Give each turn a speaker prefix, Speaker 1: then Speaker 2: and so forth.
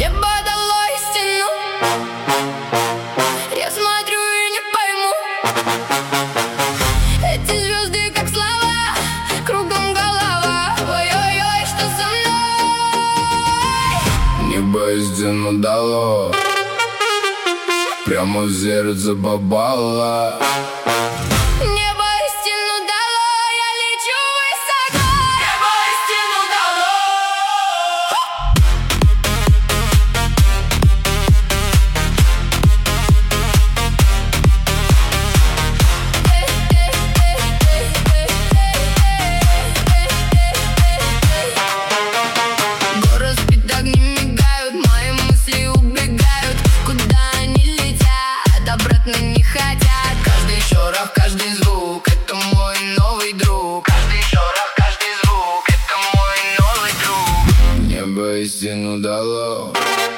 Speaker 1: Небо дало истину. Я смотрю и не пойму. Эти звезды как слова, кругом голова. Ой-ой-ой, что со мной?
Speaker 2: Небо истину дало, прямо в сердце попало.
Speaker 1: Небо истину дало, я лечу высоко. Небо истину дало. Город спит, огни мигают, мои мысли убегают. Куда они летят, обратно не хотят. Каждый шорох, каждый звук — это мой новый друг. Каждый шорох, каждый звук — это мой новый друг.
Speaker 2: Небо истину дало,